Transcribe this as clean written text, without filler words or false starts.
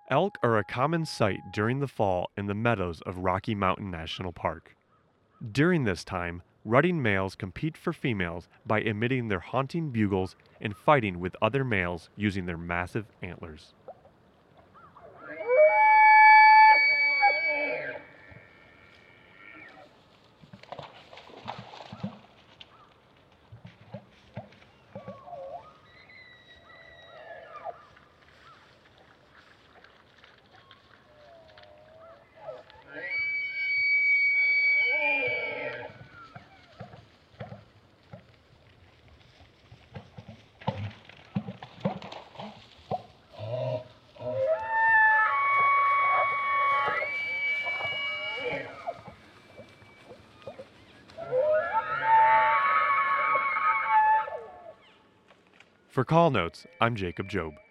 Elk are a common sight during the fall in the meadows of Rocky Mountain National Park. During this time, rutting males compete for females by emitting their haunting bugles and fighting with other males using their massive antlers. For Call Notes, I'm Jacob Job.